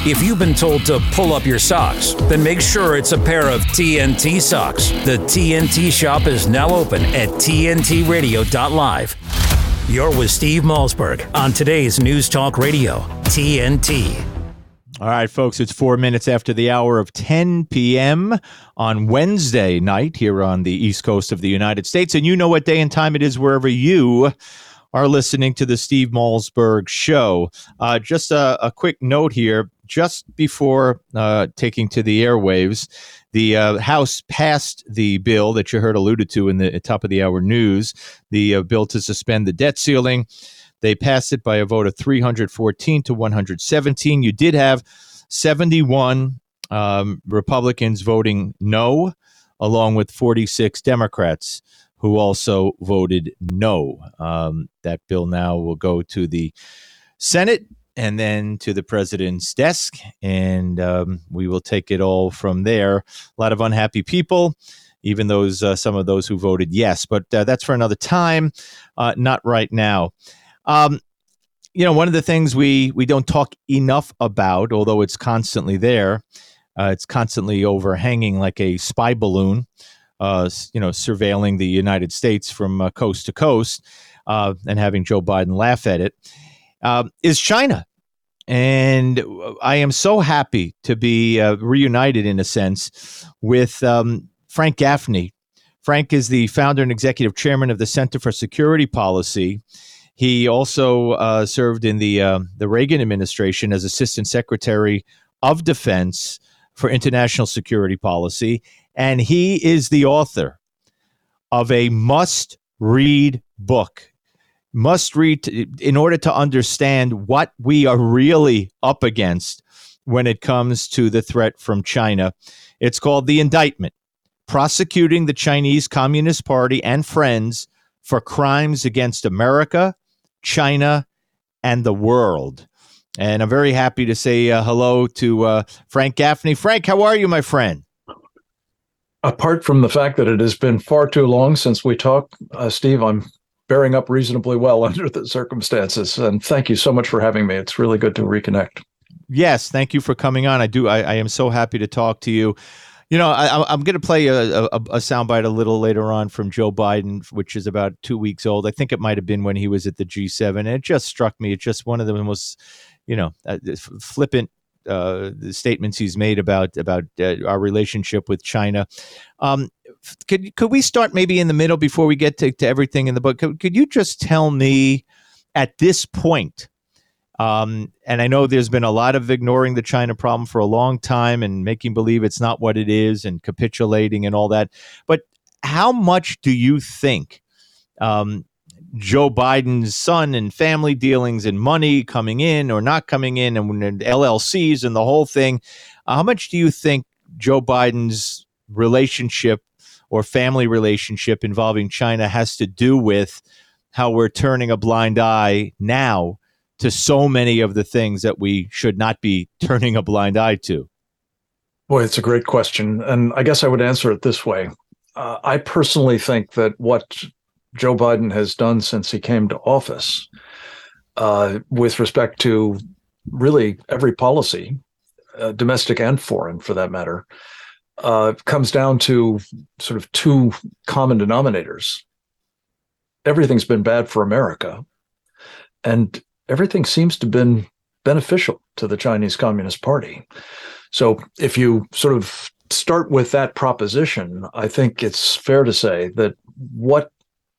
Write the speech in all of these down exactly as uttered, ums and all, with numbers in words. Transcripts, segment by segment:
If you've been told to pull up your socks, then make sure it's a pair of T N T socks. The T N T shop is now open at T N T radio dot live. You're with Steve Malzberg on today's News Talk Radio, T N T. All right, folks, it's four minutes after the hour of ten p.m. on Wednesday night here on the East Coast of the United States. And you know what day and time it is wherever you are listening to the Steve Malzberg Show. Uh, just a, a quick note here. Just before uh, taking to the airwaves, the uh, House passed the bill that you heard alluded to in the top of the hour news, the uh, bill to suspend the debt ceiling. They passed it by a vote of three hundred fourteen to one hundred seventeen. You did have seventy-one um, Republicans voting no, along with forty-six Democrats who also voted no. Um, that bill now will go to the Senate and then to the president's desk, and um, we will take it all from there. A lot of unhappy people, even those uh, some of those who voted yes, but uh, that's for another time, uh, not right now. Um, you know, one of the things we we don't talk enough about, although it's constantly there, uh, it's constantly overhanging like a spy balloon, uh, you know, surveilling the United States from uh, coast to coast, uh, and having Joe Biden laugh at it. Uh, is China. And I am so happy to be uh, reunited, in a sense, with um, Frank Gaffney. Frank is the founder and executive chairman of the Center for Security Policy. He also uh, served in the uh, the Reagan administration as Assistant Secretary of Defense for International Security Policy. And he is the author of a must-read book. Must read in order to understand what we are really up against when it comes to the threat from China. It's called The Indictment: Prosecuting the Chinese Communist Party and Friends for Crimes Against America, China, and the World. And I'm very happy to say uh, hello to uh, Frank Gaffney. Frank, how are you, my friend? Apart from the fact that it has been far too long since we talked, uh, Steve, I'm bearing up reasonably well under the circumstances. And thank you so much for having me. It's really good to reconnect. Yes, thank you for coming on. I do. I, I am so happy to talk to you. You know, I, I'm going to play a, a, a soundbite a little later on from Joe Biden, which is about two weeks old. I think it might have been when he was at the G seven. And it just struck me. It's just one of the most, you know, uh, flippant uh, statements he's made about about uh, our relationship with China. Um, could could we start maybe in the middle before we get to, to everything in the book? Could, could you just tell me at this point, um, and I know there's been a lot of ignoring the China problem for a long time and making believe it's not what it is and capitulating and all that, but how much do you think um, Joe Biden's son and family dealings and money coming in or not coming in and, and L L Cs and the whole thing, uh, how much do you think Joe Biden's relationship or family relationship involving China has to do with how we're turning a blind eye now to so many of the things that we should not be turning a blind eye to? Boy, it's a great question. And I guess I would answer it this way. Uh, I personally think that what Joe Biden has done since he came to office uh, with respect to really every policy, uh, domestic and foreign for that matter, uh, comes down to sort of two common denominators. Everything's been bad for America, and everything seems to have been beneficial to the Chinese Communist Party. So if you sort of start with that proposition, I think it's fair to say that what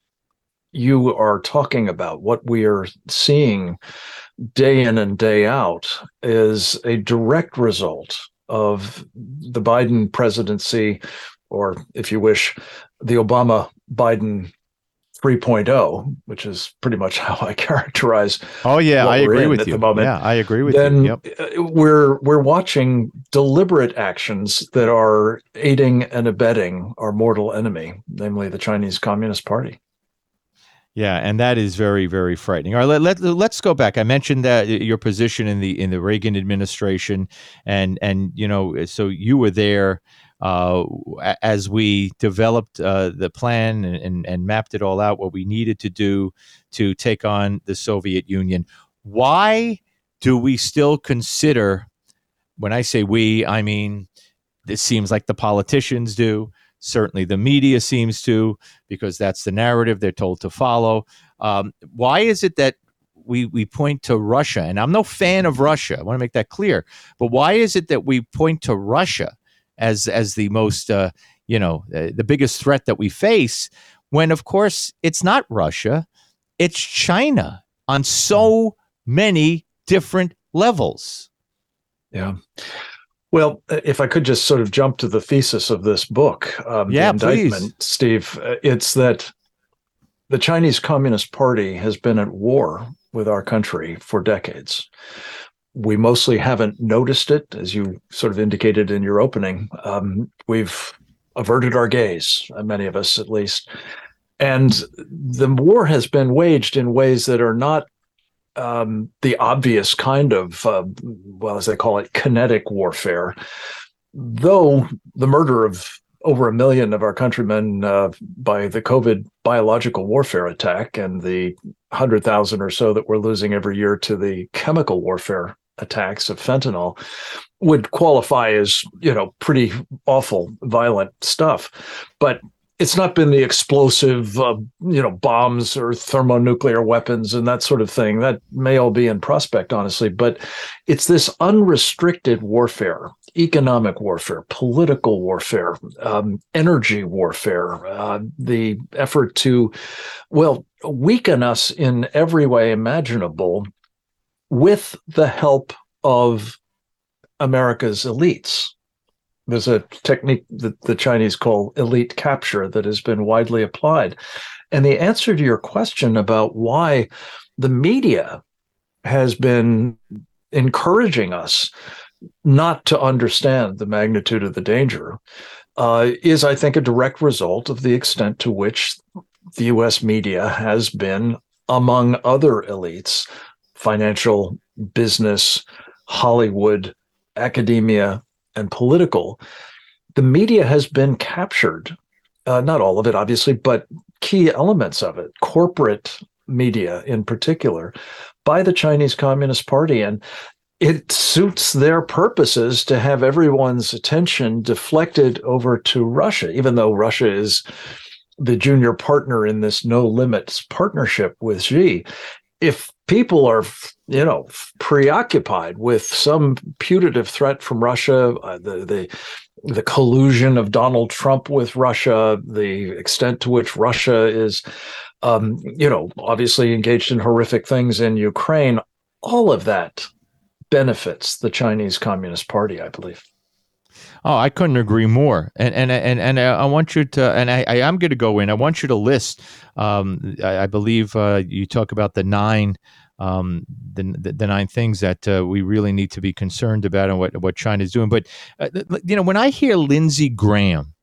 you are talking about, what we are seeing day in and day out, is a direct result of the Biden presidency, or if you wish, the Obama-Biden three point oh, which is pretty much how I characterize. Oh yeah, I agree with at you. The moment. Yeah, I agree with then you. Yep. We're we're watching deliberate actions that are aiding and abetting our mortal enemy, namely the Chinese Communist Party. Yeah, and that is very, very frightening. All right, let, let, let's go back. I mentioned that your position in the in the Reagan administration, and and you know, so you were there uh, as we developed uh, the plan and, and and mapped it all out, what we needed to do to take on the Soviet Union. Why do we still consider when I say we, I mean, this seems like the politicians do. Certainly the media seems to, because that's the narrative they're told to follow. Um, why is it that we we point to Russia? And I'm no fan of Russia. I want to make that clear. But why is it that we point to Russia as as the most, uh, you know, uh, the biggest threat that we face, when, of course, it's not Russia, it's China on so many different levels? Yeah. Well, if I could just sort of jump to the thesis of this book, um, yeah, the indictment, please. Steve, it's that the Chinese Communist Party has been at war with our country for decades. We mostly haven't noticed it, as you sort of indicated in your opening. Um, we've averted our gaze, many of us at least. And the war has been waged in ways that are not Um, the obvious kind of, uh, well, as they call it, kinetic warfare, though the murder of over a million of our countrymen uh, by the COVID biological warfare attack and the one hundred thousand or so that we're losing every year to the chemical warfare attacks of fentanyl would qualify as, you know, pretty awful, violent stuff. But it's not been the explosive, uh, you know, bombs or thermonuclear weapons and that sort of thing. That may all be in prospect, honestly, but it's this unrestricted warfare, economic warfare, political warfare, um, energy warfare, uh, the effort to, well, weaken us in every way imaginable with the help of America's elites. There's a technique that the Chinese call elite capture that has been widely applied. And the answer to your question about why the media has been encouraging us not to understand the magnitude of the danger uh, is, I think, a direct result of the extent to which the U S media has been, among other elites, financial, business, Hollywood, academia, and political, the media has been captured, uh, not all of it, obviously, but key elements of it, corporate media in particular, by the Chinese Communist Party. And it suits their purposes to have everyone's attention deflected over to Russia, even though Russia is the junior partner in this no limits partnership with Xi. If people are, you know, preoccupied with some putative threat from Russia, uh, the the the collusion of Donald Trump with Russia, the extent to which Russia is, um, you know, obviously engaged in horrific things in Ukraine, all of that benefits the Chinese Communist Party, I believe. Oh, I couldn't agree more. And and and and I want you to, and I, I am going to go in. I want you to list. Um, I, I believe uh, you talk about the nine, um, the, the the nine things that uh, we really need to be concerned about and what what China is doing. But uh, you know, when I hear Lindsey Graham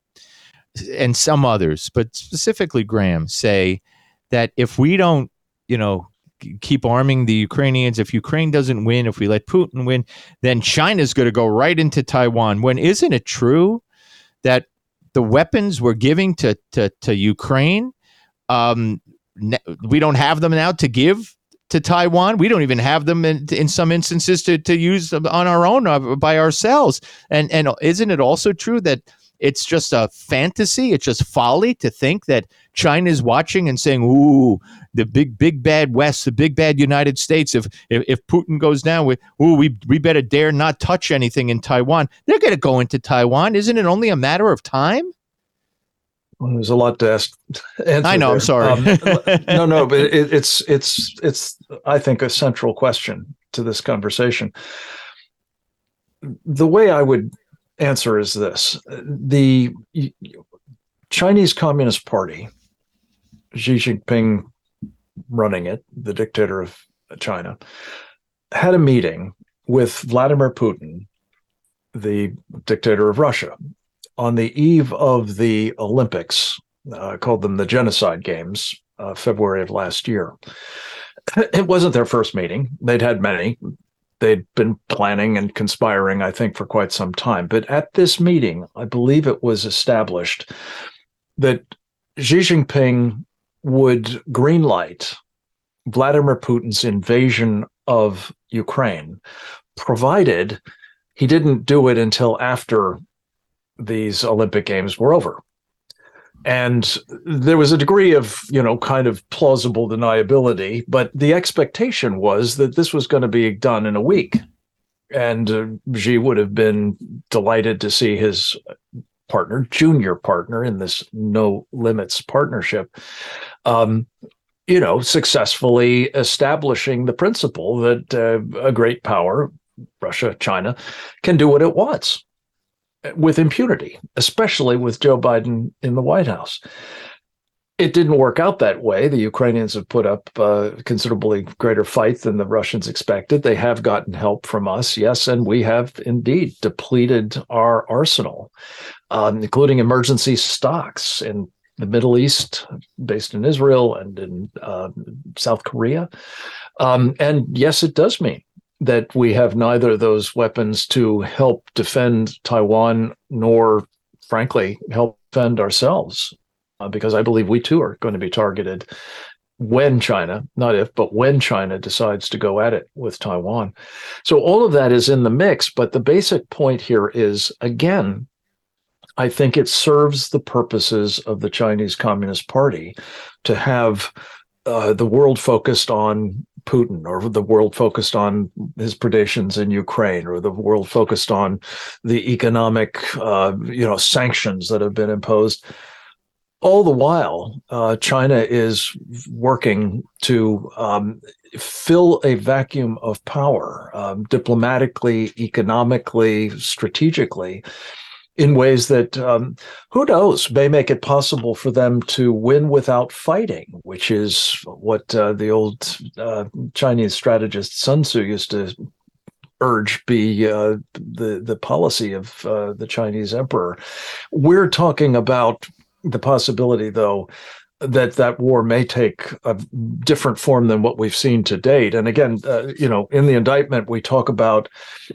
and some others, but specifically Graham, say that if we don't, you know, keep arming the Ukrainians, if Ukraine doesn't win, if we let Putin win, then China's going to go right into Taiwan. When isn't it true that the weapons we're giving to to, to Ukraine, um, we don't have them now to give to Taiwan? We don't even have them in, in some instances to to use on our own uh, by ourselves. And and isn't it also true that it's just a fantasy? It's just folly to think that China is watching and saying, ooh, the big, big bad West, the big bad United States, if if, if Putin goes down, we, ooh, we, we better dare not touch anything in Taiwan. They're going to go into Taiwan. Isn't it only a matter of time? Well, there's a lot to ask. Answer I know, there. I'm sorry. um, no, no, but it, it's, it's, it's, I think, a central question to this conversation. The way I would answer is this: the Chinese Communist Party, Xi Jinping running it, the dictator of China, had a meeting with Vladimir Putin, the dictator of Russia, on the eve of the Olympics, uh, called them the Genocide Games, uh, February of last year. It wasn't their first meeting. They'd had many. They'd been planning and conspiring, I think, for quite some time. But at this meeting, I believe it was established that Xi Jinping would greenlight Vladimir Putin's invasion of Ukraine, provided he didn't do it until after these Olympic Games were over. And there was a degree of, you know, kind of plausible deniability, but the expectation was that this was going to be done in a week. And uh, Xi would have been delighted to see his partner, junior partner in this no limits partnership, um, you know, successfully establishing the principle that uh, a great power, Russia, China, can do what it wants with impunity, especially with Joe Biden in the White House. It didn't work out that way. The Ukrainians have put up a considerably greater fight than the Russians expected. They have gotten help from us, yes, and we have indeed depleted our arsenal, um, including emergency stocks in the Middle East, based in Israel and in uh, South Korea. Um, and yes, it does mean that we have neither of those weapons to help defend Taiwan, nor, frankly, help defend ourselves. Uh, because I believe we too are going to be targeted when China, not if, but when China decides to go at it with Taiwan. So all of that is in the mix, but the basic point here is, again, I think it serves the purposes of the Chinese Communist Party to have uh, the world focused on Putin, or the world focused on his predations in Ukraine, or the world focused on the economic, uh, you know, sanctions that have been imposed. All the while, uh, China is working to um, fill a vacuum of power, um, diplomatically, economically, strategically, in ways that, um, who knows, may make it possible for them to win without fighting, which is what uh, the old uh, Chinese strategist Sun Tzu used to urge be uh, the, the policy of uh, the Chinese emperor. We're talking about the possibility, though, that that war may take a different form than what we've seen to date. And again, uh, you know, in the indictment, we talk about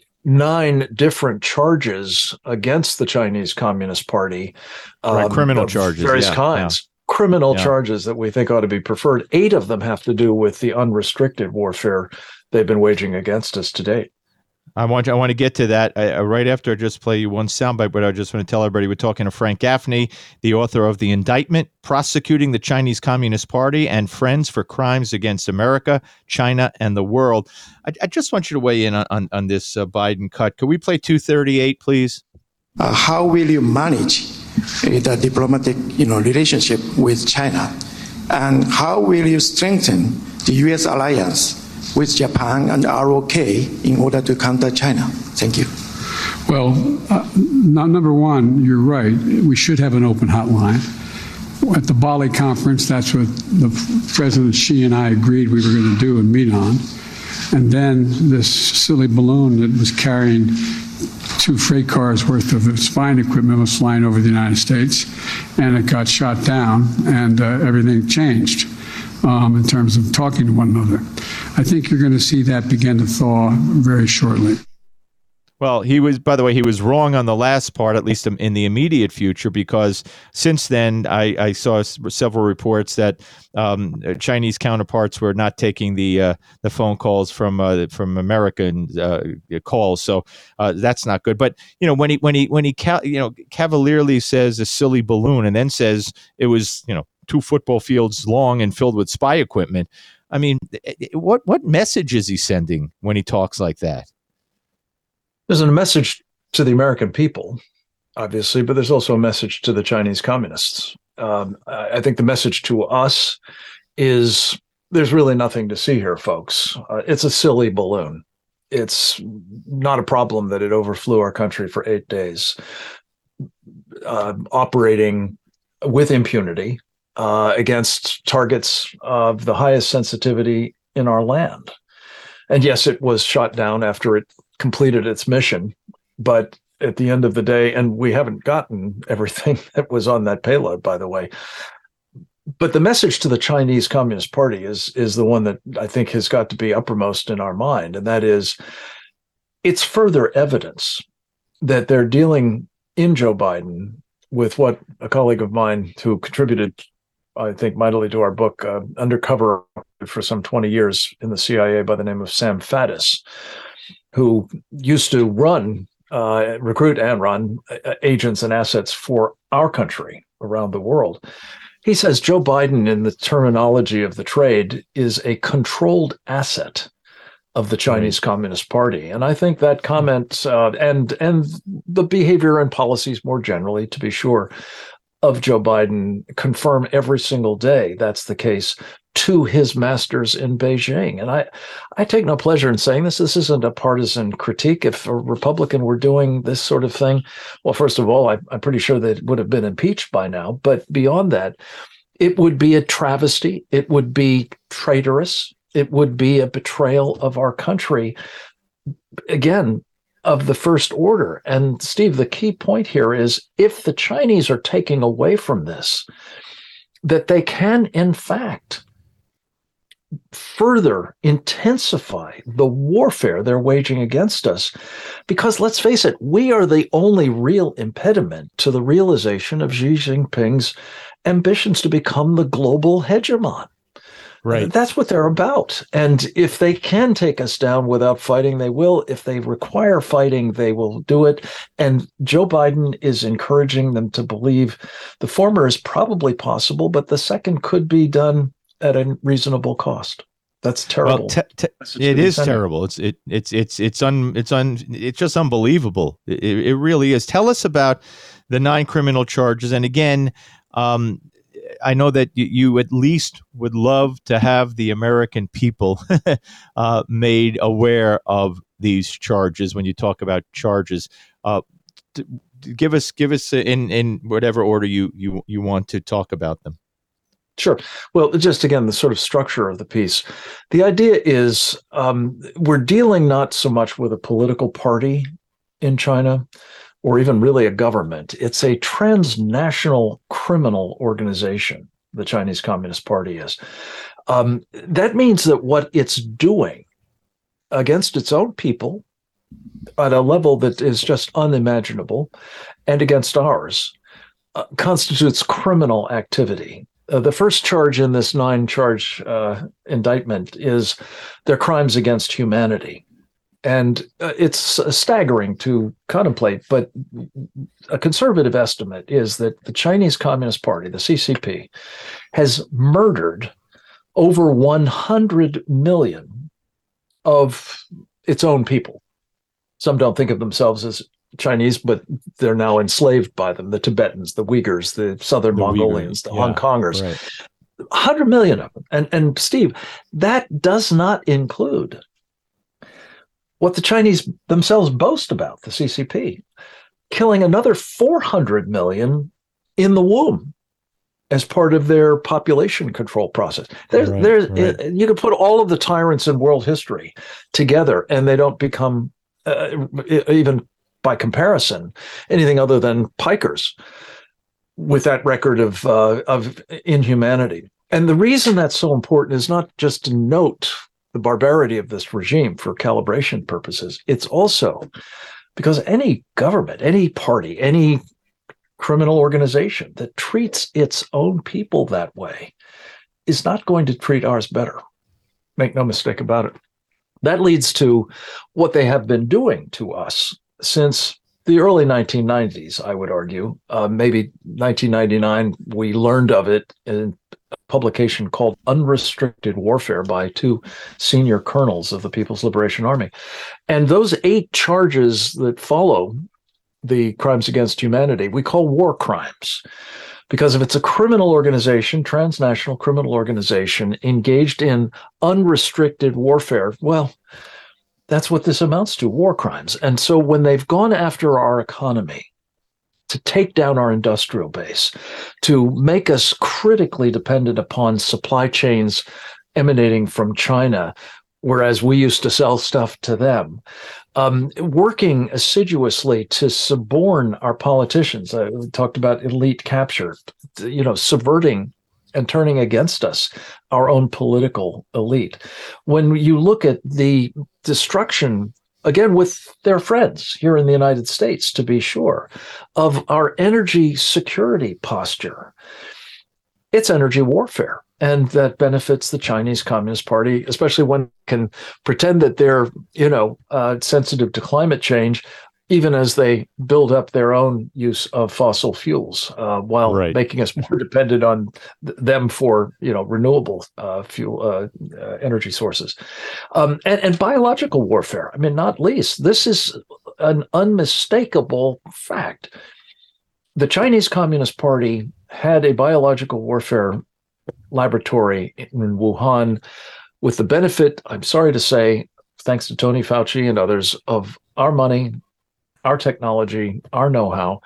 nine different charges against the Chinese Communist Party. Um, right, criminal charges. Various yeah, kinds. Yeah. Criminal yeah. charges that we think ought to be preferred. Eight of them have to do with the unrestricted warfare they've been waging against us to date. I want I want to get to that uh, right after I just play you one soundbite, but I just want to tell everybody we're talking to Frank Gaffney, the author of The Indictment, Prosecuting the Chinese Communist Party and Friends for Crimes Against America, China, and the World. I, I just want you to weigh in on, on, on this uh, Biden cut. Could we play two thirty-eight, please? Uh, how will you manage uh, the diplomatic you know, relationship with China? And how will you strengthen the U S alliance with Japan and R O K in order to counter China? Thank you. Well, uh, number one, you're right. We should have an open hotline. At the Bali conference, that's what the President Xi and I agreed we were going to do and meet on. And then this silly balloon that was carrying two freight cars worth of spine equipment was flying over the United States, and it got shot down, and uh, everything changed. Um, in terms of talking to one another. I think you're going to see that begin to thaw very shortly. Well, he was, by the way, he was wrong on the last part, at least in the immediate future, because since then I, I saw s- several reports that um, Chinese counterparts were not taking the uh, the phone calls from uh, from American uh, calls, so uh, that's not good. But you know, when he when he when he ca- you know cavalierly says a silly balloon, and then says it was you know. two football fields long and filled with spy equipment. I mean, what what message is he sending when he talks like that? There's a message to the American people, obviously, but there's also a message to the Chinese communists. Um, I think the message to us is there's really nothing to see here, folks. Uh, it's a silly balloon. It's not a problem that it overflew our country for eight days, uh, operating with impunity Uh, against targets of the highest sensitivity in our land. And yes, it was shot down after it completed its mission. But at the end of the day, and we haven't gotten everything that was on that payload, by the way. But the message to the Chinese Communist Party is, is the one that I think has got to be uppermost in our mind. And that is, it's further evidence that they're dealing in Joe Biden with what a colleague of mine who contributed, I think, mightily to our book, uh, undercover for some twenty years in the C I A by the name of Sam Faddis, who used to run uh, recruit and run uh, agents and assets for our country around the world. He says Joe Biden, in the terminology of the trade, is a controlled asset of the Chinese right. Communist Party. And I think that comment uh, and and the behavior and policies more generally, to be sure, of Joe Biden confirm every single day that's the case to his masters in Beijing. And I, I take no pleasure in saying this. This isn't a partisan critique. If a Republican were doing this sort of thing, well, first of all, I, I'm pretty sure they would have been impeached by now. But beyond that, it would be a travesty. It would be traitorous. It would be a betrayal of our country, again, of the first order. And Steve, the key point here is if the Chinese are taking away from this, that they can, in fact, further intensify the warfare they're waging against us. Because let's face it, we are the only real impediment to the realization of Xi Jinping's ambitions to become the global hegemon. Right. That's what they're about. And if they can take us down without fighting, they will. If they require fighting, they will do it. And Joe Biden is encouraging them to believe the former is probably possible, but the second could be done at a reasonable cost. That's terrible. Well, te- te- it is terrible. It's it it's it's it's un it's un it's just unbelievable. It, it really is. Tell us about the nine criminal charges. And again, um, I know that you, you at least would love to have the American people uh, made aware of these charges when you talk about charges. Uh, t- give us give us in in whatever order you you you want to talk about them. Sure. Well, just again, the sort of structure of the piece. The idea is um, we're dealing not so much with a political party in China or even really a government. It's a transnational criminal organization, the Chinese Communist Party is. Um, that means that what it's doing against its own people at a level that is just unimaginable and against ours uh, constitutes criminal activity. Uh, the first charge in this nine-charge uh, indictment is their crimes against humanity. And uh, it's uh, staggering to contemplate, but a conservative estimate is that the Chinese Communist Party, the C C P, has murdered over one hundred million of its own people. Some don't think of themselves as Chinese, but they're now enslaved by them, the Tibetans, the Uyghurs, the Southern the Mongolians, Uyghurs, the yeah, Hong Kongers, right. one hundred million of them. And, and Steve, that does not include what the Chinese themselves boast about, the C C P, killing another four hundred million in the womb as part of their population control process. There's, right, there's, right. You can put all of the tyrants in world history together, and they don't become uh, even by comparison, anything other than pikers with that record of uh, of inhumanity. And the reason that's so important is not just to note the barbarity of this regime for calibration purposes. It's also because any government, any party, any criminal organization that treats its own people that way is not going to treat ours better. Make no mistake about it. That leads to what they have been doing to us since the early nineteen nineties, I would argue. Uh, maybe nineteen ninety-nine, we learned of it in a publication called Unrestricted Warfare by two senior colonels of the People's Liberation Army. And those eight charges that follow the crimes against humanity, we call war crimes. Because if it's a criminal organization, transnational criminal organization, engaged in unrestricted warfare, well, that's what this amounts to, war crimes. And so when they've gone after our economy to take down our industrial base, to make us critically dependent upon supply chains emanating from China, whereas we used to sell stuff to them, um, working assiduously to suborn our politicians. I talked about elite capture, you know, subverting and turning against us our own political elite. When you look at the destruction, again, with their friends here in the United States, to be sure, of our energy security posture, it's energy warfare. And that benefits the Chinese Communist Party, especially when they can pretend that they're, you know, uh, sensitive to climate change even as they build up their own use of fossil fuels, uh, while right. making us more dependent on th- them for, you know, renewable uh, fuel uh, uh, energy sources, um, and, and biological warfare. I mean, not least, this is an unmistakable fact. The Chinese Communist Party had a biological warfare laboratory in Wuhan, with the benefit, I'm sorry to say, thanks to Tony Fauci and others, of our money, our technology, our know-how,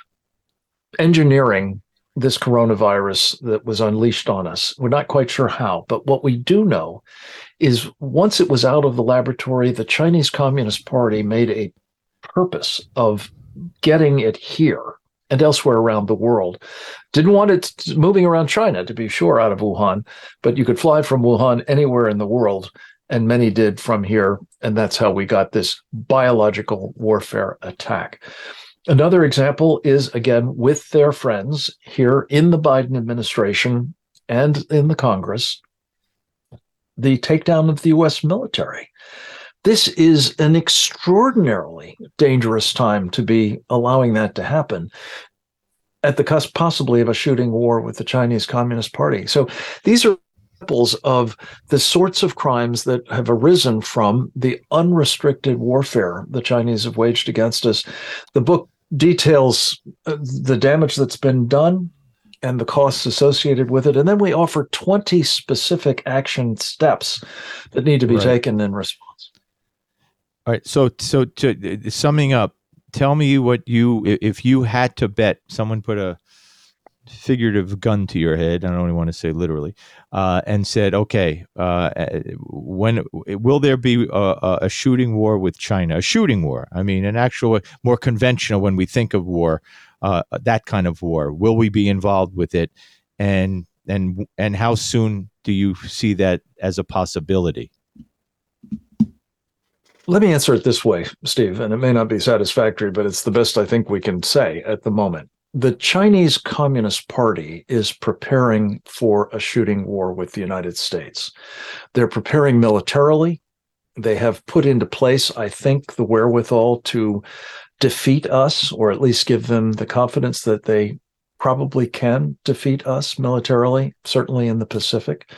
engineering this coronavirus that was unleashed on us. We're not quite sure how, but what we do know is once it was out of the laboratory, the Chinese Communist Party made a purpose of getting it here and elsewhere around the world. Didn't want it moving around China, to be sure, out of Wuhan, but you could fly from Wuhan anywhere in the world, and many did from here, and that's how we got this biological warfare attack. Another example is, again, with their friends here in the Biden administration and in the Congress, the takedown of the U S military. This is an extraordinarily dangerous time to be allowing that to happen, at the cusp possibly of a shooting war with the Chinese Communist Party. So these are examples of the sorts of crimes that have arisen from the unrestricted warfare the Chinese have waged against us. The book details the damage that's been done and the costs associated with it. And then we offer twenty specific action steps that need to be right. taken in response. All right. So, so to, uh, summing up, tell me what you, if you had to bet, someone put a figurative gun to your head, I don't even want to say literally, uh, and said, okay, uh, when will there be a, a shooting war with China? A shooting war. I mean, an actual, more conventional when we think of war, uh, that kind of war. Will we be involved with it? And, and, and how soon do you see that as a possibility? Let me answer it this way, Steve, and it may not be satisfactory, but it's the best I think we can say at the moment. The Chinese Communist Party is preparing for a shooting war with the United States. They're preparing militarily. They have put into place, I think, the wherewithal to defeat us, or at least give them the confidence that they probably can defeat us militarily, certainly in the Pacific.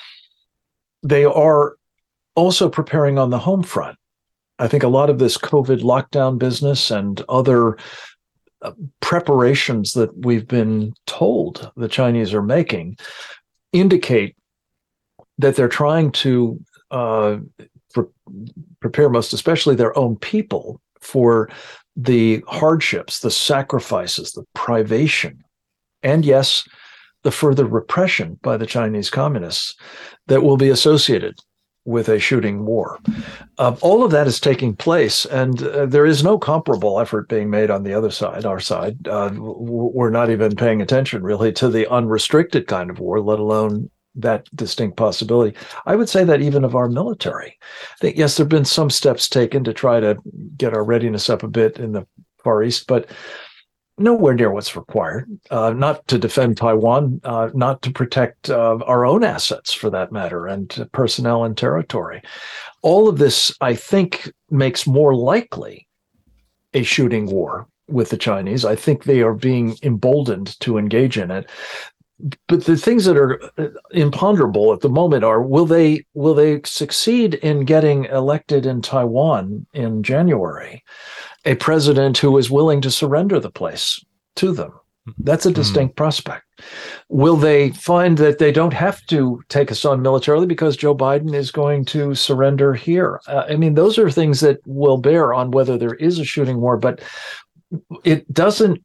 They are also preparing on the home front. I think a lot of this COVID lockdown business and other uh, preparations that we've been told the Chinese are making indicate that they're trying to uh, pre- prepare most especially their own people for the hardships, the sacrifices, the privation, and yes, the further repression by the Chinese communists that will be associated with a shooting war. Uh, all of that is taking place, and uh, there is no comparable effort being made on the other side, our side. Uh, we're not even paying attention really to the unrestricted kind of war, let alone that distinct possibility. I would say that even of our military. I think, yes, there have been some steps taken to try to get our readiness up a bit in the Far East, but nowhere near what's required, uh, not to defend Taiwan, uh, not to protect uh, our own assets, for that matter, and personnel and territory. All of this, I think, makes more likely a shooting war with the Chinese. I think they are being emboldened to engage in it. But the things that are imponderable at the moment are, will they will they succeed in getting elected in Taiwan in January a president who is willing to surrender the place to them? That's a distinct mm. prospect. Will they find that they don't have to take us on militarily because Joe Biden is going to surrender here? Uh, I mean, those are things that will bear on whether there is a shooting war, but it doesn't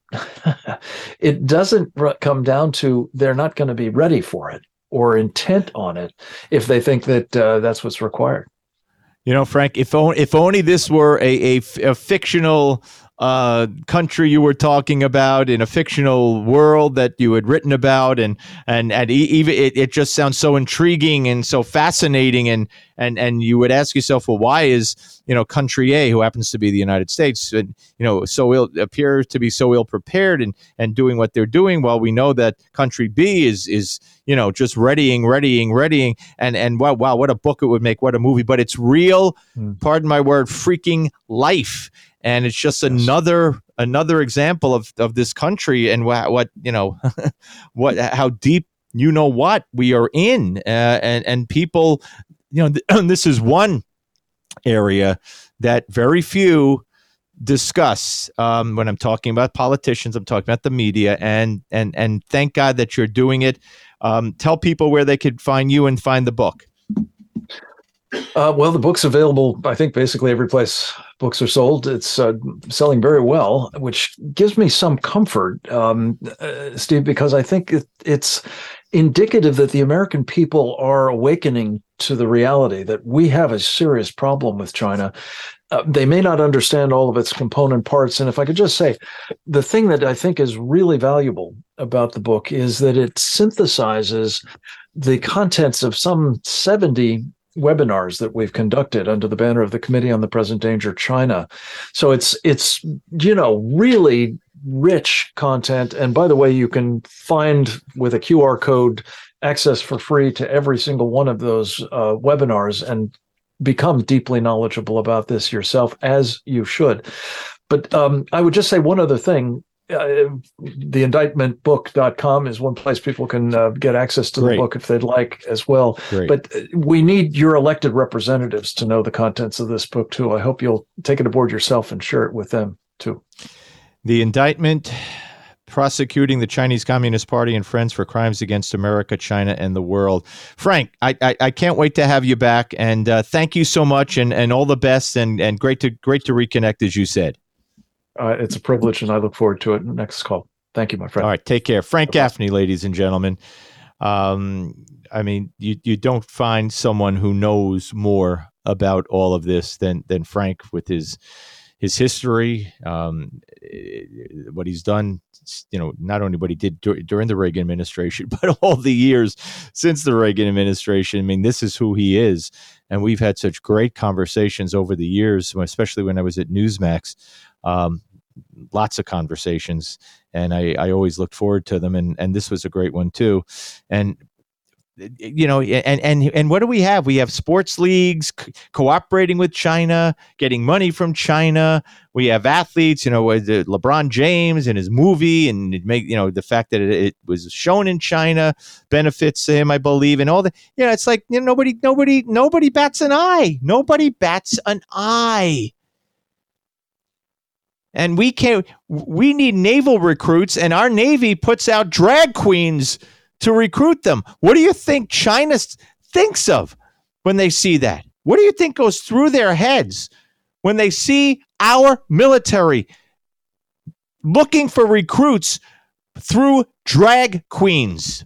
it doesn't come down to they're not going to be ready for it or intent on it if they think that uh, that's what's required. You know, Frank, if only, if only this were a, a, a fictional uh, country you were talking about in a fictional world that you had written about, and and and even it, it just sounds so intriguing and so fascinating, and and and you would ask yourself, well, why is, you know, country A, who happens to be the United States, and you know, so ill appears to be so ill prepared and and doing what they're doing, while we know that country B is is you know, just readying, readying, readying, and and wow, wow, what a book it would make, what a movie, but it's real, mm. pardon my word, freaking life. And it's just another another example of, of this country and what, what you know, what how deep you know what we are in, uh, and and people, you know, th- this is one area that very few discuss um, when I'm talking about politicians. I'm talking about the media, and and and thank God that you're doing it. Um, tell people where they could find you and find the book. Uh, well, the book's available, I think, basically every place books are sold. It's uh, selling very well, which gives me some comfort, um, uh, Steve, because I think it, it's indicative that the American people are awakening to the reality that we have a serious problem with China. Uh, they may not understand all of its component parts. And if I could just say, the thing that I think is really valuable about the book is that it synthesizes the contents of some seventy webinars that we've conducted under the banner of the Committee on the Present Danger China. So it's, it's you know, really rich content. And by the way, you can find with a Q R code access for free to every single one of those uh, webinars and become deeply knowledgeable about this yourself, as you should. But um, I would just say one other thing. Uh, the indictment book dot com is one place people can uh, get access to Great. the book if they'd like as well. Great. But we need your elected representatives to know the contents of this book too. I hope you'll take it aboard yourself and share it with them too. The Indictment: Prosecuting the Chinese Communist Party and Friends for Crimes Against America, China, and the World. Frank, I I, I can't wait to have you back, and uh, thank you so much, and, and all the best, and, and great to great to reconnect, as you said. Uh, it's a privilege, and I look forward to it. Next call. Thank you, my friend. All right, take care. Frank Bye-bye. Gaffney, ladies and gentlemen. Um, I mean, you, you don't find someone who knows more about all of this than than Frank, with his his history, um, what he's done, you know, not only what he did dur- during the Reagan administration, but all the years since the Reagan administration. I mean, this is who he is. And we've had such great conversations over the years, especially when I was at Newsmax. Um, lots of conversations, and I, I always looked forward to them. And, and this was a great one too. And, you know, and, and, and what do we have? We have sports leagues co- cooperating with China, getting money from China. We have athletes, you know, LeBron James and his movie, and it make, you know, the fact that it, it was shown in China benefits him, I believe, and all that. Yeah, you know, it's like, you know, nobody, nobody, nobody bats an eye. Nobody bats an eye. And we can't, we need naval recruits, and our Navy puts out drag queens to recruit them. What do you think China thinks of when they see that? What do you think goes through their heads when they see our military looking for recruits through drag queens?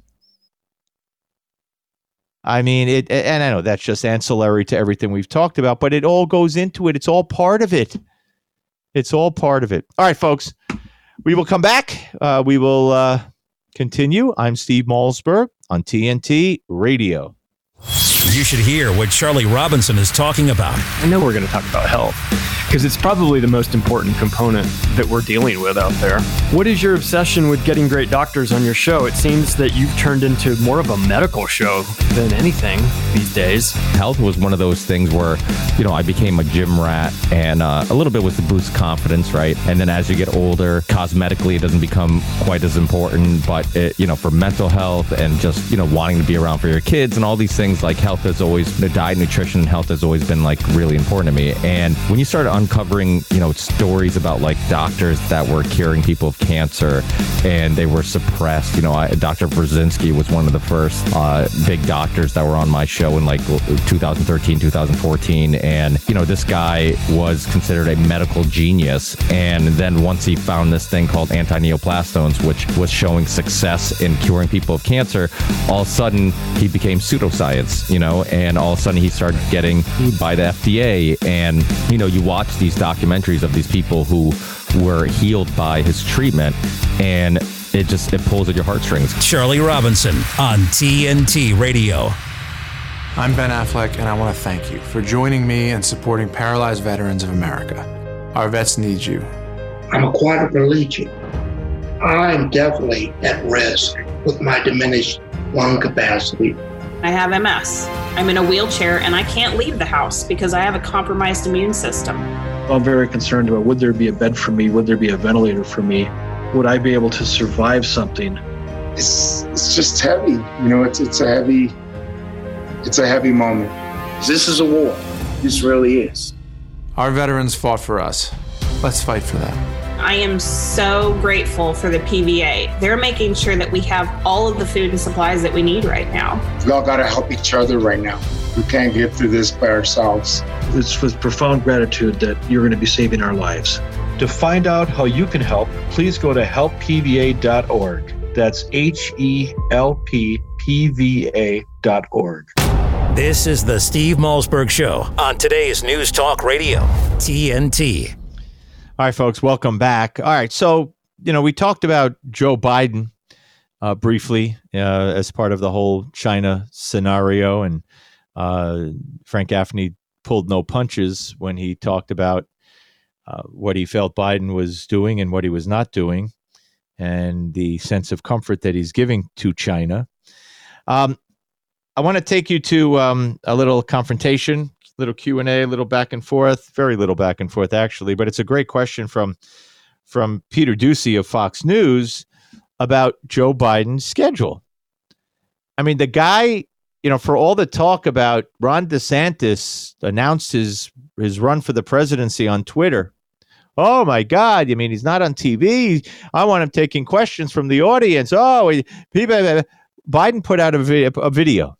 I mean, it, and I know that's just ancillary to everything we've talked about, but it all goes into it. It's all part of it. It's all part of it. All right, folks, we will come back. Uh, we will uh, continue. I'm Steve Malzberg on T N T Radio. You should hear what Charlie Robinson is talking about. I know we're going to talk about health because it's probably the most important component that we're dealing with out there. What is your obsession with getting great doctors on your show? It seems that you've turned into more of a medical show than anything these days. Health was one of those things where, you know, I became a gym rat, and uh, a little bit was to boost confidence, right? And then as you get older, cosmetically, it doesn't become quite as important, but, it, you know, for mental health and just, you know, wanting to be around for your kids and all these things, like health has always, the diet, nutrition, and health has always been like really important to me. And when you start uncovering, you know, stories about like doctors that were curing people of cancer and they were suppressed, you know, I, Doctor Brzezinski was one of the first uh, big doctors that were on my show in like two thousand thirteen, two thousand fourteen. And, you know, this guy was considered a medical genius. And then once he found this thing called anti-neoplastones, which was showing success in curing people of cancer, all of a sudden he became pseudoscience, you know, and all of a sudden he started getting sued by the F D A. And, you know, you watch these documentaries of these people who were healed by his treatment, and it just, it pulls at your heartstrings. Charlie Robinson on T N T Radio. I'm Ben Affleck, and I want to thank you for joining me and supporting Paralyzed Veterans of America. Our vets need you. I'm a quadriplegic. I'm definitely at risk with my diminished lung capacity. I have M S. I'm in a wheelchair and I can't leave the house because I have a compromised immune system. I'm very concerned about, would there be a bed for me? Would there be a ventilator for me? Would I be able to survive something? It's it's just heavy, you know. It's it's a heavy, it's a heavy moment. This is a war. This really is. Our veterans fought for us. Let's fight for them. I am so grateful for the P V A. They're making sure that we have all of the food and supplies that we need right now. We all gotta help each other right now. We can't get through this by ourselves. It's with profound gratitude that you're going to be saving our lives. To find out how you can help, please go to help P V A dot org. That's H E L P P V A dot org. This is the Steve Malzberg Show on today's News Talk Radio, T N T. All right, folks, welcome back. All right, so, you know, we talked about Joe Biden uh, briefly uh, as part of the whole China scenario, and uh, Frank Gaffney pulled no punches when he talked about uh, what he felt Biden was doing and what he was not doing, and the sense of comfort that he's giving to China. Um, I want to take you to um, a little confrontation, little Q and A, a little back and forth, very little back and forth, actually. But it's a great question from, from Peter Doocy of Fox News about Joe Biden's schedule. I mean, the guy, you know, for all the talk about Ron DeSantis announced his, his run for the presidency on Twitter. Oh, my God. I mean, he's not on T V. I want him taking questions from the audience. Oh, he, people, Biden put out a video, a video.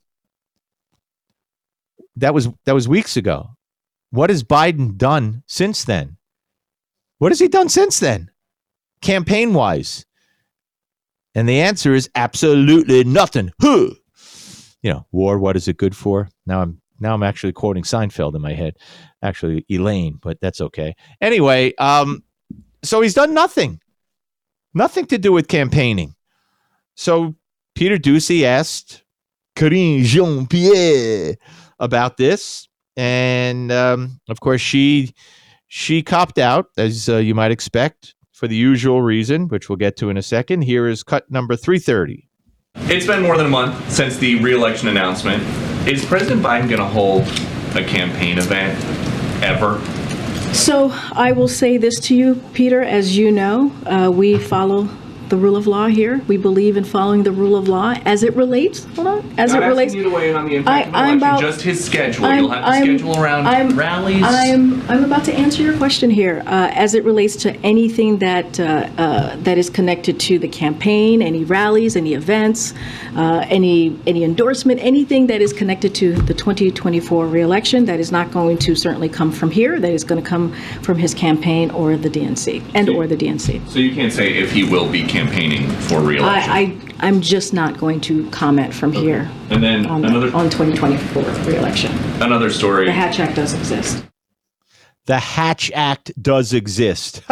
That was that was weeks ago. What has Biden done since then? What has he done since then, campaign-wise? And the answer is absolutely nothing. Huh. You know, war. What is it good for? Now I'm now I'm actually quoting Seinfeld in my head. Actually, Elaine, but that's okay. Anyway, um, so he's done nothing, nothing to do with campaigning. So Peter Doocy asked Karine Jean-Pierre about this, and um, of course she she copped out, as uh, you might expect, for the usual reason, which we'll get to in a second. Here is cut number three thirty. It's been more than a month since the re-election announcement. Is President Biden going to hold a campaign event ever? So I will say this to you, Peter. As you know, uh, we follow the rule of law here. We believe in following the rule of law as it relates. Hold on. As Not it relates. You to weigh in on the impact of the I, election, about, just his schedule. I'm, You'll have to I'm, schedule around I'm, rallies. I'm I'm about to answer your question here. Uh, as it relates to anything that uh, uh, that is connected to the campaign, any rallies, any events, uh, any any endorsement, anything that is connected to the twenty twenty-four re-election, that is not going to certainly come from here. That is going to come from his campaign or the D N C and so, or the D N C. So you can't say if he will be campaigning for re-election. I, I I'm just not going to comment from okay. here. And then on, another the, on twenty twenty-four re-election. Another story. The Hatch Act does exist. The Hatch Act does exist.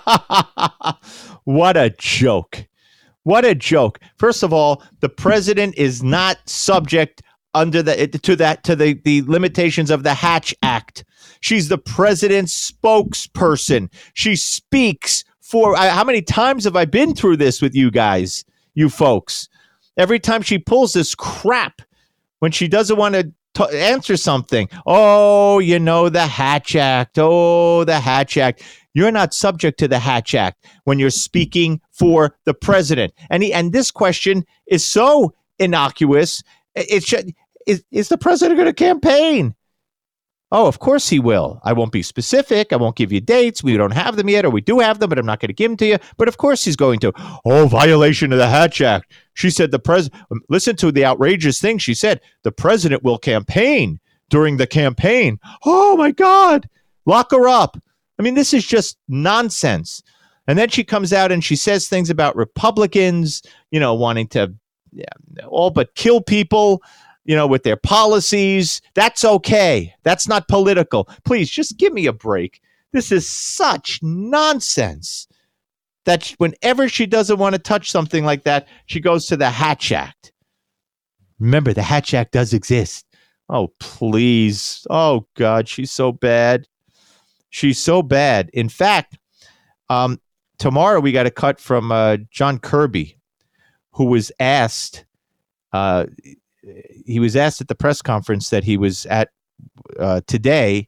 What a joke. What a joke. First of all, the president is not subject under the to that to the, the limitations of the Hatch Act. She's the president's spokesperson. She speaks for I, how many times have I been through this with you guys, you folks? Every time she pulls this crap when she doesn't want to t- answer something. Oh, you know, the Hatch Act. Oh, the Hatch Act. You're not subject to the Hatch Act when you're speaking for the president. And he, and this question is so innocuous. It should, is, is the president going to campaign? Oh, of course he will. I won't be specific. I won't give you dates. We don't have them yet, or we do have them, but I'm not going to give them to you. But of course he's going to. Oh, violation of the Hatch Act. She said the president, listen to the outrageous thing she said. The president will campaign during the campaign. Oh, my God. Lock her up. I mean, this is just nonsense. And then she comes out and she says things about Republicans, you know, wanting to yeah, all but kill people, you know, with their policies. That's okay. That's not political. Please just give me a break. This is such nonsense that whenever she doesn't want to touch something like that, she goes to the Hatch Act. Remember, the Hatch Act does exist. Oh, please. Oh, God, she's so bad. She's so bad. In fact, um, tomorrow we got a cut from uh, John Kirby, who was asked, uh, he was asked at the press conference that he was at uh, today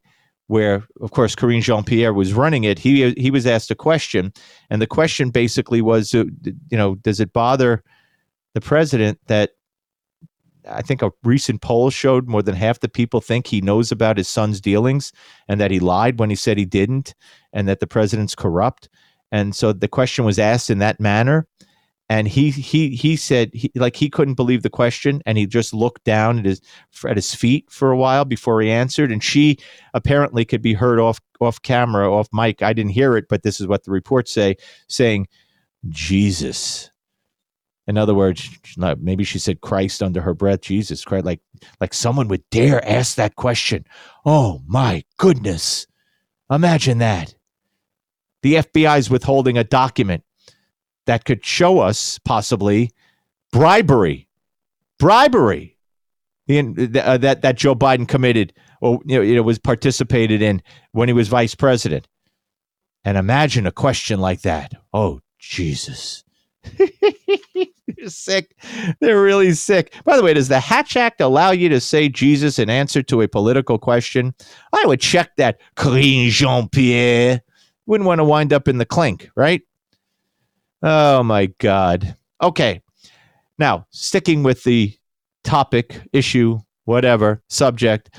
where, of course, Karine Jean-Pierre was running it. He he was asked a question, and the question basically was, uh, you know, does it bother the president that I think a recent poll showed more than half the people think he knows about his son's dealings and that he lied when he said he didn't, and that the president's corrupt. And so the question was asked in that manner. And he he he said he, like he couldn't believe the question, and he just looked down at his at his feet for a while before he answered. And she apparently could be heard off off camera, off mic. I didn't hear it, but this is what the reports say, saying, "Jesus." In other words, maybe she said Christ under her breath. Jesus Christ, like like someone would dare ask that question. Oh my goodness! Imagine that. The F B I is withholding a document that could show us possibly bribery, bribery in, uh, that that Joe Biden committed or you know, you know was participated in when he was vice president. And imagine a question like that. Oh, Jesus. They're sick. They're really sick. By the way, does the Hatch Act allow you to say Jesus in answer to a political question? I would check that, Karine Jean-Pierre. Wouldn't want to wind up in the clink, right? Oh, my God. Okay. Now, sticking with the topic, issue, whatever, subject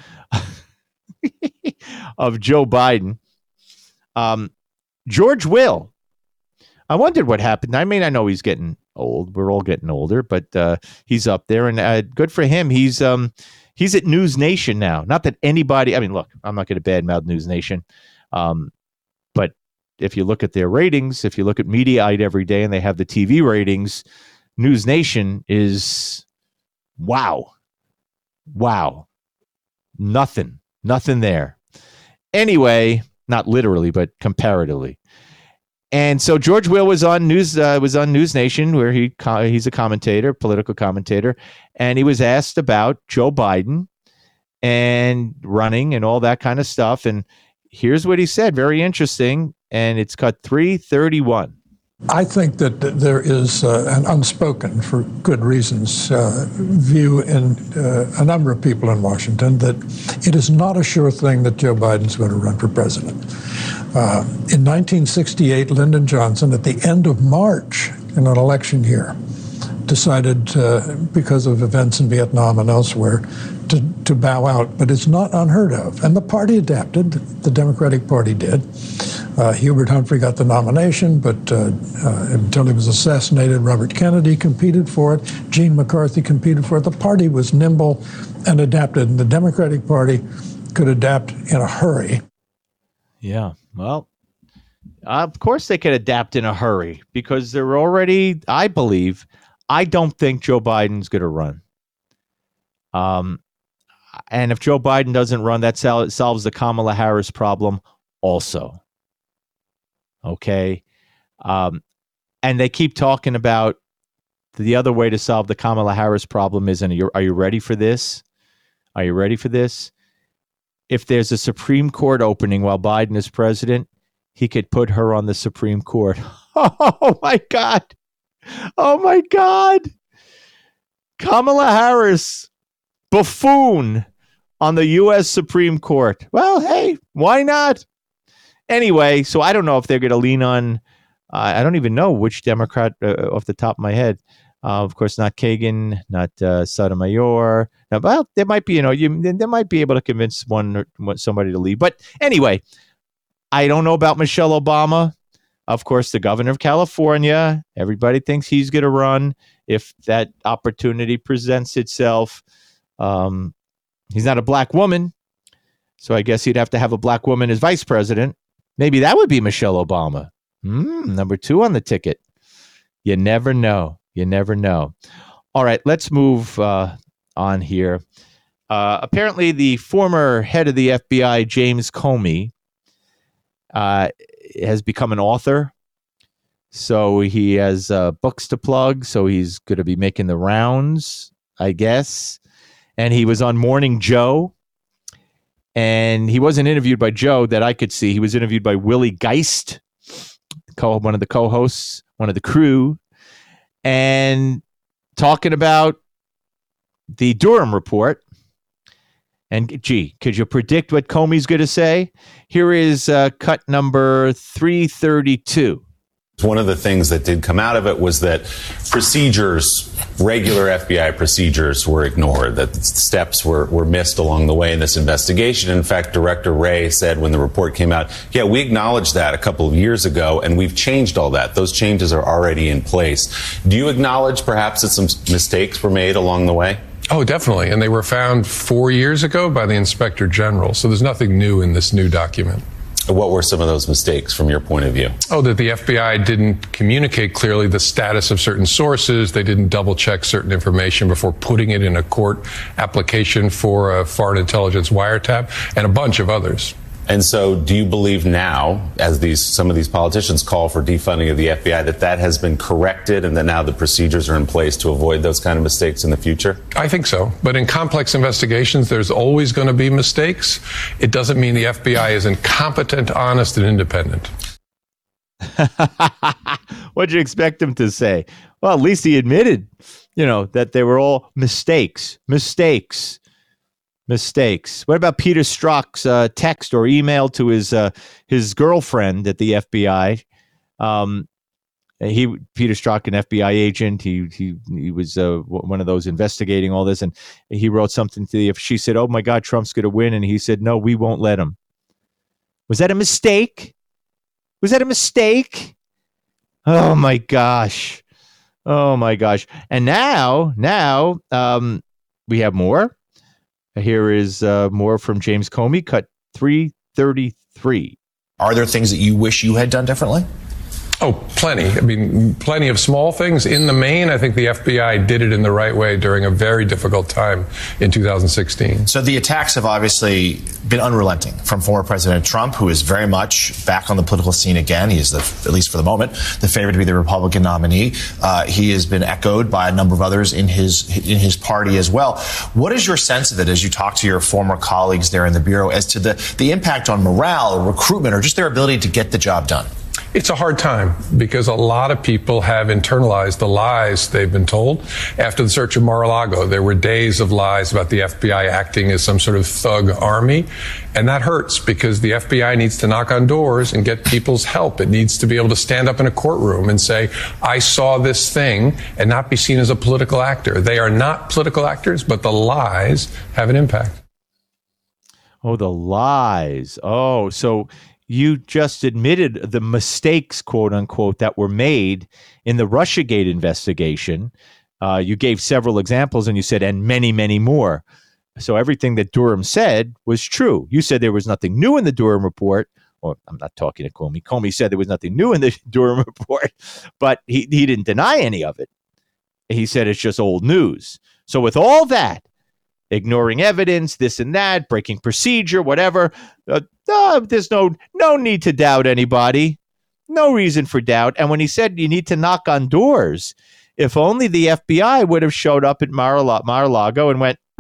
of Joe Biden, um, George Will. I wondered what happened. I mean, I know he's getting old. We're all getting older, but uh, he's up there, and uh, good for him. He's um, he's at News Nation now. Not that anybody, I mean, look, I'm not going to badmouth News Nation, um, but if you look at their ratings, if you look at Mediaite every day and they have the T V ratings, News Nation is wow. Wow. Nothing. Nothing there. Anyway, not literally, but comparatively. And so George Will was on News uh, was on News Nation, where he he's a commentator, political commentator, and he was asked about Joe Biden and running and all that kind of stuff. And here's what he said. Very interesting. And it's cut three thirty-one. I think that there is uh, an unspoken, for good reasons, uh, view in uh, a number of people in Washington that it is not a sure thing that Joe Biden's going to run for president. Uh, in nineteen sixty-eight, Lyndon Johnson, at the end of March in an election year, decided, uh, because of events in Vietnam and elsewhere, to, to bow out. But it's not unheard of. And the party adapted. The Democratic Party did. Uh, Hubert Humphrey got the nomination, but uh, uh, until he was assassinated, Robert Kennedy competed for it. Gene McCarthy competed for it. The party was nimble and adapted, and the Democratic Party could adapt in a hurry. Yeah, well, of course they could adapt in a hurry because they're already, I believe, I don't think Joe Biden's going to run. Um, and if Joe Biden doesn't run, that sol- solves the Kamala Harris problem also. Okay. Um, and they keep talking about the other way to solve the Kamala Harris problem is, and you're, are you ready for this? Are you ready for this? If there's a Supreme Court opening while Biden is president, he could put her on the Supreme Court. Oh, my God. Oh, my God. Kamala Harris, buffoon on the U S Supreme Court. Well, hey, why not? Anyway, so I don't know if they're going to lean on, uh, I don't even know which Democrat uh, off the top of my head. Uh, of course, not Kagan, not uh, Sotomayor. Now, well, there might be, you know, you, they might be able to convince one or somebody to leave. But anyway, I don't know about Michelle Obama. Of course, the governor of California, everybody thinks he's going to run if that opportunity presents itself. Um, he's not a black woman, so I guess he'd have to have a black woman as vice president. Maybe that would be Michelle Obama. Mm, number two on the ticket. You never know. You never know. All right, let's move uh, on here. Uh, apparently, the former head of the F B I, James Comey, uh, has become an author. So he has uh, books to plug. So he's going to be making the rounds, I guess. And he was on Morning Joe. And he wasn't interviewed by Joe that I could see. He was interviewed by Willie Geist, co- one of the co-hosts, one of the crew, and talking about the Durham report. And gee, could you predict what Comey's going to say? Here is uh, cut number three thirty-two. One of the things that did come out of it was that procedures, regular F B I procedures, were ignored, that steps were, were missed along the way in this investigation. In fact, Director Wray said when the report came out, yeah, we acknowledged that a couple of years ago, and we've changed all that. Those changes are already in place. Do you acknowledge perhaps that some mistakes were made along the way? Oh, definitely. And they were found four years ago by the Inspector General. So there's nothing new in this new document. What were some of those mistakes from your point of view? Oh, that the F B I didn't communicate clearly the status of certain sources. They didn't double check certain information before putting it in a court application for a foreign intelligence wiretap, and a bunch of others. And so do you believe now, as these some of these politicians call for defunding of the F B I, that that has been corrected and that now the procedures are in place to avoid those kind of mistakes in the future? I think so. But in complex investigations, there's always going to be mistakes. It doesn't mean the F B I is incompetent, honest, and independent. What'd you expect him to say? Well, at least he admitted, you know, that they were all mistakes, mistakes. Mistakes. What about Peter Strzok's uh, text or email to his uh, his girlfriend at the F B I? Um, he Peter Strzok, an F B I agent. He he he was uh, one of those investigating all this, and he wrote something to the. She said, "Oh my God, Trump's going to win," and he said, "No, we won't let him." Was that a mistake? Was that a mistake? Oh my gosh! Oh my gosh! And now, now um, we have more. Here is uh, more from James Comey, cut three thirty-three. Are there things that you wish you had done differently? Oh, plenty. I mean, plenty of small things. In the main, I think the F B I did it in the right way during a very difficult time in two thousand sixteen. So the attacks have obviously been unrelenting from former President Trump, who is very much back on the political scene again. He is, the, at least for the moment, the favorite to be the Republican nominee. Uh, he has been echoed by a number of others in his in his party as well. What is your sense of it as you talk to your former colleagues there in the Bureau as to the, the impact on morale or recruitment or just their ability to get the job done? It's a hard time because a lot of people have internalized the lies they've been told. After the search of Mar-a-Lago, there were days of lies about the F B I acting as some sort of thug army. And that hurts because the F B I needs to knock on doors and get people's help. It needs to be able to stand up in a courtroom and say, I saw this thing, and not be seen as a political actor. They are not political actors, but the lies have an impact. Oh, the lies. Oh, so you just admitted the mistakes, quote unquote, that were made in the Russiagate investigation. Uh, you gave several examples and you said, and many, many more. So everything that Durham said was true. You said there was nothing new in the Durham report. Or I'm not talking to Comey. Comey said there was nothing new in the Durham report, but he, he didn't deny any of it. He said it's just old news. So with all that, ignoring evidence, this and that, breaking procedure, whatever. Uh, uh, there's no no need to doubt anybody. No reason for doubt. And when he said you need to knock on doors, if only the F B I would have showed up at Mar-a-Lago, Mar-a-Lago and went,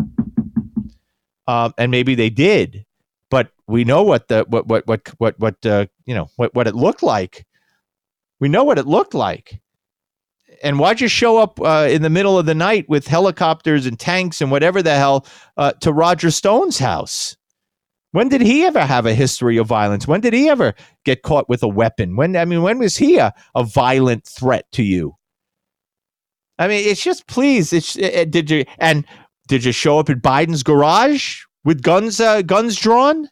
um, and maybe they did, but we know what the what what what what what uh, you know what what it looked like. We know what it looked like. And why'd you show up uh, in the middle of the night with helicopters and tanks and whatever the hell uh, to Roger Stone's house? When did he ever have a history of violence? When did he ever get caught with a weapon? When I mean, when was he a, a violent threat to you? I mean, it's just please. It's it, did you and did you show up at Biden's garage with guns uh, guns drawn,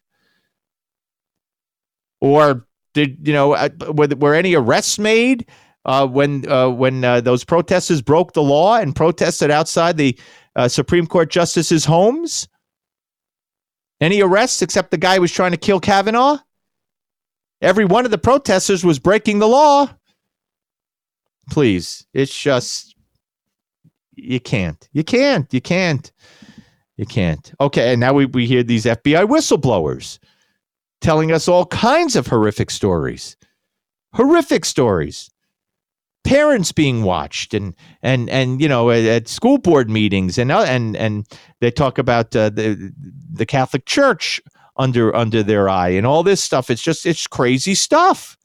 or did you know uh, were, were any arrests made? Uh, when uh, when uh, those protesters broke the law and protested outside the uh, Supreme Court justices' homes? Any arrests except the guy who was trying to kill Kavanaugh? Every one of the protesters was breaking the law. Please, it's just, you can't. You can't. You can't. You can't. Okay, and now we, we hear these F B I whistleblowers telling us all kinds of horrific stories. Horrific stories. Parents being watched, and and and you know, at, at school board meetings, and and and they talk about uh, the the Catholic Church under under their eye, and all this stuff. It's just it's crazy stuff.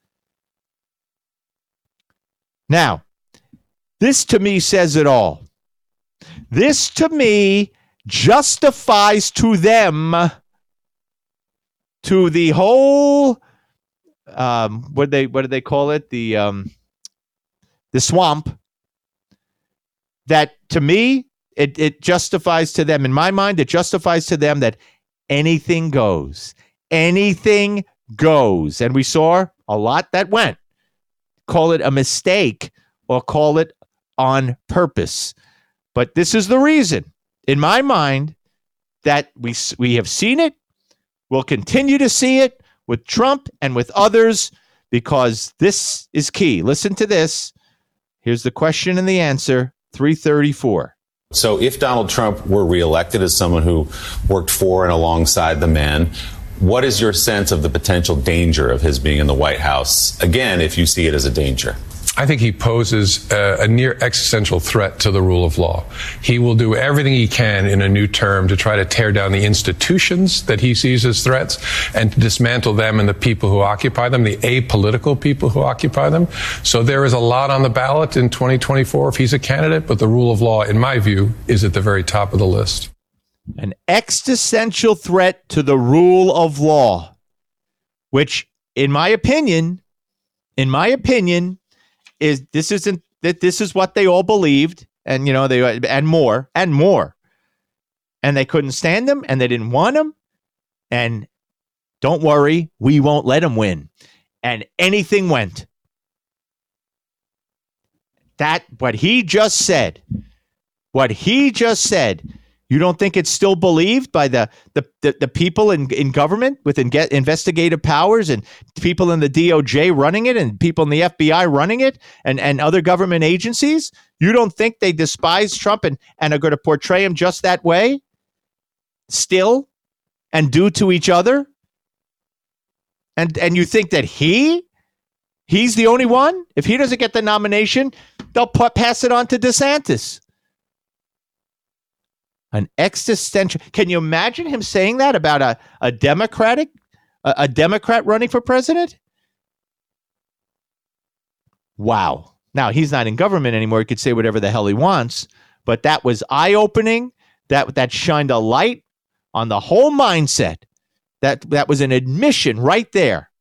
Now, this to me says it all. This to me justifies to them, to the whole, um, what they what do they call it? The um, the swamp. That to me, it it justifies to them. In my mind, it justifies to them that anything goes. Anything goes. And we saw a lot that went. Call it a mistake or call it on purpose. But this is the reason, in my mind, that we we have seen it. We'll continue to see it with Trump and with others because this is key. Listen to this. Here's the question and the answer, three thirty-four. So if Donald Trump were reelected as someone who worked for and alongside the man, what is your sense of the potential danger of his being in the White House, again, if you see it as a danger? I think he poses a, a near existential threat to the rule of law. He will do everything he can in a new term to try to tear down the institutions that he sees as threats and to dismantle them and the people who occupy them, the apolitical people who occupy them. So there is a lot on the ballot in twenty twenty-four if he's a candidate, but the rule of law, in my view, is at the very top of the list. An existential threat to the rule of law, which, in my opinion, in my opinion, is this isn't that this is what they all believed, and you know they and more and more, and they couldn't stand him, and they didn't want him, and don't worry, we won't let him win, and anything went. That what he just said, what he just said. You don't think it's still believed by the the, the, the people in, in government with in get investigative powers and people in the D O J running it and people in the F B I running it and, and other government agencies? You don't think they despise Trump and, and are going to portray him just that way still and do to each other? And and you think that he, he's the only one? If he doesn't get the nomination, they'll put, pass it on to DeSantis. An existential. Can you imagine him saying that about a, a Democratic, a, a Democrat running for president? Wow. Now, he's not in government anymore. He could say whatever the hell he wants, but that was eye-opening. That that shined a light on the whole mindset. That that was an admission right there,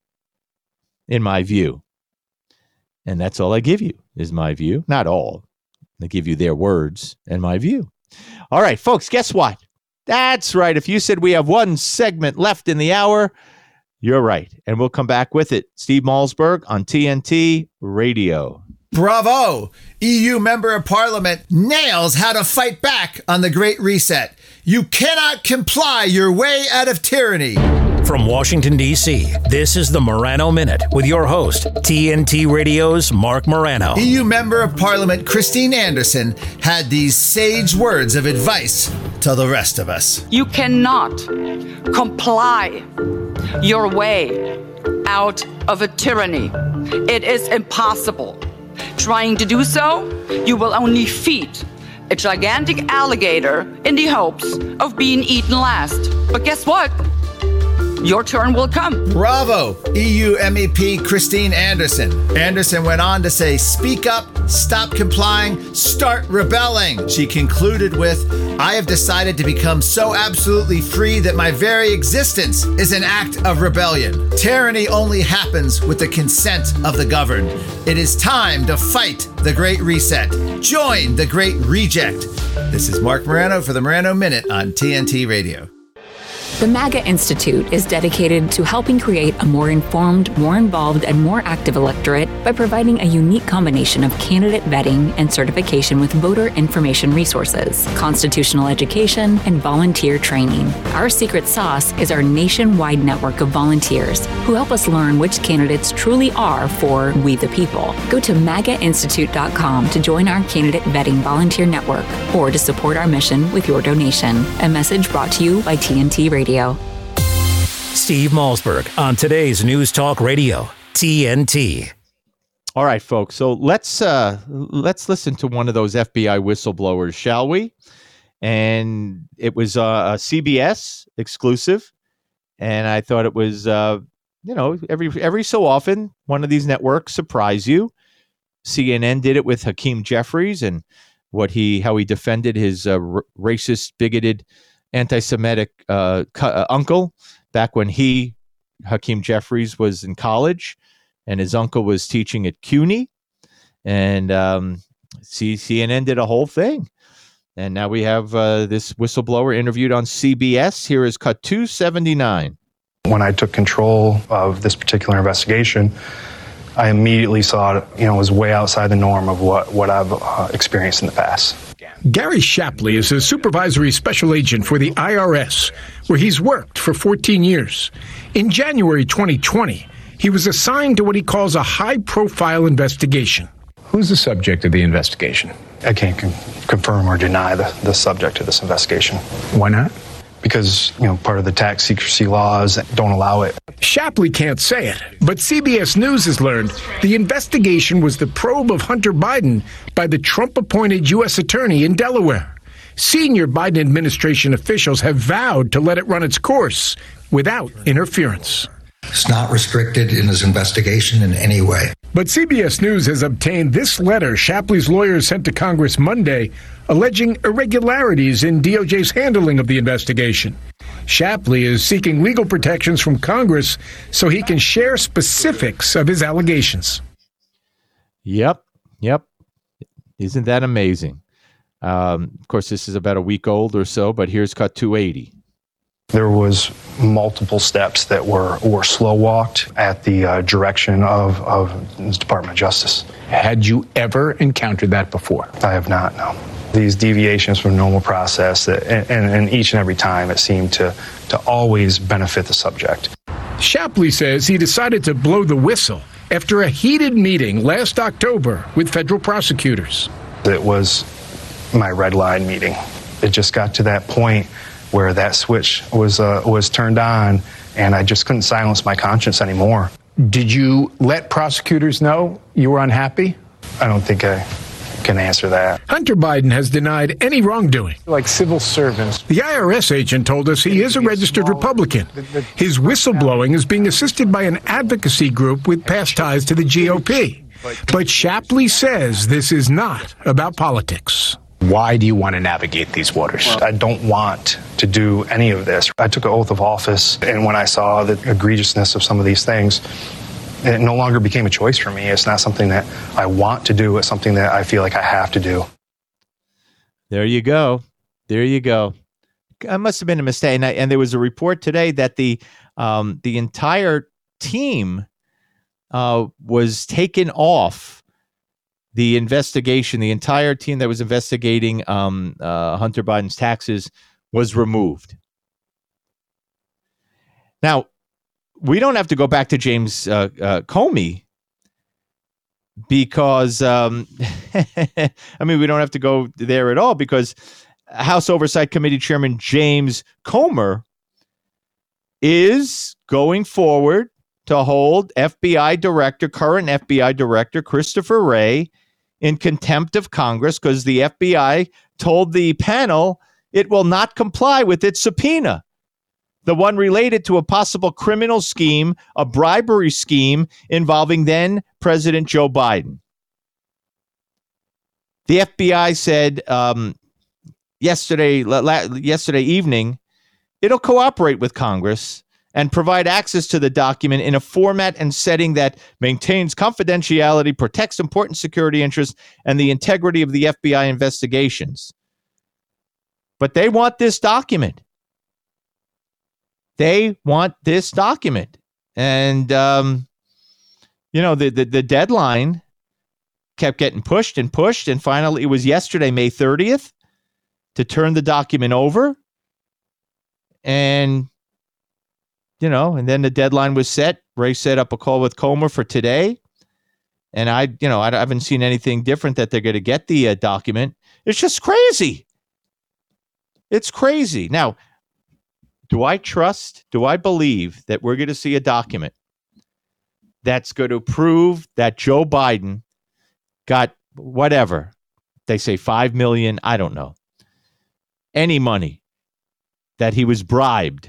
in my view. And that's all I give you, is my view. Not all. I give you their words and my view. All right, folks, guess what? That's right. If you said we have one segment left in the hour, you're right. And we'll come back with it. Steve Malzberg on T N T Radio. Bravo! E U Member of Parliament nails how to fight back on the Great Reset. You cannot comply your way out of tyranny. From Washington, D C, this is the Morano Minute with your host, T N T Radio's Mark Morano. E U Member of Parliament Christine Anderson had these sage words of advice to the rest of us. You cannot comply your way out of a tyranny. It is impossible. Trying to do so, you will only feed a gigantic alligator in the hopes of being eaten last. But guess what? Your turn will come. Bravo, E U M E P Christine Anderson. Anderson went on to say, speak up, stop complying, start rebelling. She concluded with, I have decided to become so absolutely free that my very existence is an act of rebellion. Tyranny only happens with the consent of the governed. It is time to fight the Great Reset. Join the Great Reject. This is Mark Morano for the Morano Minute on T N T Radio. The MAGA Institute is dedicated to helping create a more informed, more involved, and more active electorate by providing a unique combination of candidate vetting and certification with voter information resources, constitutional education, and volunteer training. Our secret sauce is our nationwide network of volunteers who help us learn which candidates truly are for we the people. Go to maga institute dot com to join our candidate vetting volunteer network or to support our mission with your donation. A message brought to you by T N T Radio. Steve Malzberg on today's News Talk Radio, T N T. All right, folks. So let's uh, let's listen to one of those F B I whistleblowers, shall we? And it was uh, a C B S exclusive, and I thought it was, uh, you know, every every so often one of these networks surprise you. C N N did it with Hakeem Jeffries, and what he how he defended his uh, r- racist, bigoted, anti-Semitic uh, cu- uh, uncle back when he, Hakeem Jeffries, was in college, and his uncle was teaching at CUNY, and um, C N N did a whole thing. And now we have uh, this whistleblower interviewed on C B S. Here is cut two seventy-nine. When I took control of this particular investigation, I immediately saw it, you know, was way outside the norm of what, what I've uh, experienced in the past. Gary Shapley is a supervisory special agent for the I R S, where he's worked for fourteen years. In January twenty twenty, he was assigned to what he calls a high-profile investigation. Who's the subject of the investigation? I can't con- confirm or deny the, the subject of this investigation. Why not? Because, you know, part of the tax secrecy laws don't allow it. Shapley can't say it, but C B S News has learned the investigation was the probe of Hunter Biden by the Trump-appointed U S attorney in Delaware. Senior Biden administration officials have vowed to let it run its course without interference. It's not restricted in his investigation in any way. But C B S News has obtained this letter Shapley's lawyers sent to Congress Monday, alleging irregularities in D O J's handling of the investigation. Shapley is seeking legal protections from Congress so he can share specifics of his allegations. Yep, yep. Isn't that amazing? Um, of course, this is about a week old or so, but here's cut two eighty. There was multiple steps that were, were slow walked at the uh, direction of, of the Department of Justice. Had you ever encountered that before? I have not, no. These deviations from normal process, that, and, and each and every time it seemed to, to always benefit the subject. Shapley says he decided to blow the whistle after a heated meeting last October with federal prosecutors. It was my red line meeting. It just got to that point where that switch was uh, was turned on, and I just couldn't silence my conscience anymore. Did you let prosecutors know you were unhappy? I don't think I can answer that. Hunter Biden has denied any wrongdoing. Like civil servants. The I R S agent told us he is a registered Republican. His whistleblowing is being assisted by an advocacy group with past ties to the G O P. But Shapley says this is not about politics. Why do you want to navigate these waters? I don't want to do any of this. I took an oath of office, and when I saw the egregiousness of some of these things, it no longer became a choice for me. It's not something that I want to do. It's something that I feel like I have to do. There you go. There you go. It must have been a mistake. And, I, and there was a report today that the um, the entire team uh, was taken off the investigation. The entire team that was investigating um, uh, Hunter Biden's taxes was removed. Now, we don't have to go back to James uh, uh, Comey because, um, I mean, we don't have to go there at all because House Oversight Committee Chairman James Comer is going forward to hold F B I Director, current F B I Director Christopher Wray in contempt of Congress because the F B I told the panel it will not comply with its subpoena, the one related to a possible criminal scheme, a bribery scheme involving then President Joe Biden. The F B I said um, yesterday, la- yesterday evening, it'll cooperate with Congress and provide access to the document in a format and setting that maintains confidentiality, protects important security interests, and the integrity of the F B I investigations. But they want this document. They want this document. And, um, you know, the, the, the deadline kept getting pushed and pushed, and finally it was yesterday, May thirtieth, to turn the document over. And You know, and then the deadline was set. Ray set up a call with Comer for today. And I, you know, I haven't seen anything different that they're going to get the uh, document. It's just crazy. It's crazy. Now, do I trust, do I believe that we're going to see a document that's going to prove that Joe Biden got whatever? They say five million dollars, I don't know. Any money that he was bribed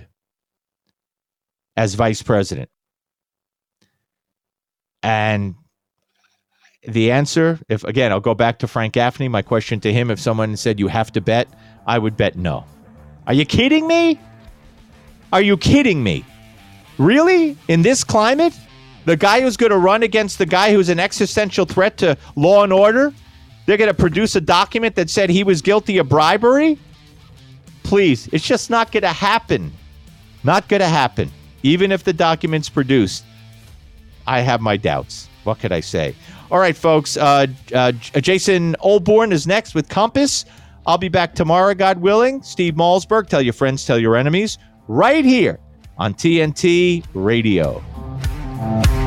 as vice president. And the answer, if again, I'll go back to Frank Gaffney. My question to him, if someone said you have to bet, I would bet no. Are you kidding me? Are you kidding me? Really? In this climate? The guy who's going to run against the guy who's an existential threat to law and order? They're going to produce a document that said he was guilty of bribery? Please, it's just not going to happen. Not going to happen. Even if the document's produced, I have my doubts. What could I say? All right, folks. Uh, uh, Jason Olbourne is next with Compass. I'll be back tomorrow, God willing. Steve Malzberg, tell your friends, tell your enemies, right here on T N T Radio.